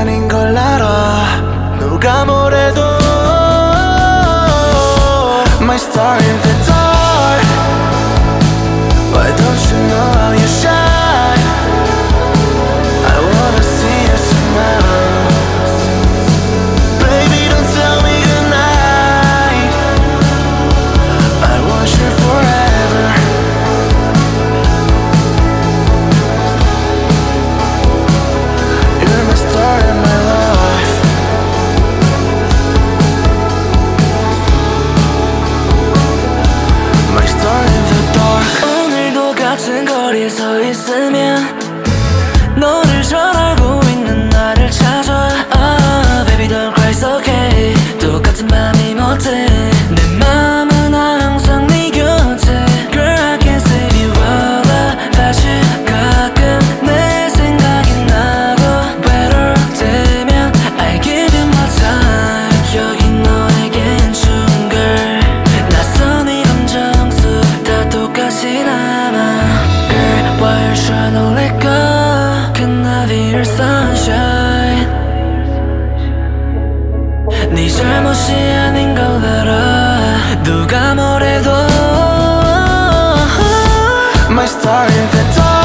아닌 걸 알아. 누가 뭐래도 My star in the dark. Why don't you know how you shine? I wanna see you smile. Baby, don't tell me goodnight. I want you forever. You're my star in my life. My star in the dark. 오늘도 같은 거리에 서 있으면 너를 잘 알고 있는 나를 찾아. Baby don't cry it's okay. 똑같은 맘이 못해. 내 맘은 항상 네 곁에. Girl I can't save you all up. 다시 가끔 내 생각이 나고 외로울 때면 I give you my time. 여기 너에겐 준 girl. 낯선 이 감정 속 다 똑같이 남아. Girl why you tryna let go. Can I be your sunshine. 네 잘못이 아닌 걸 알아. 누가 뭐래도 My star in the dark.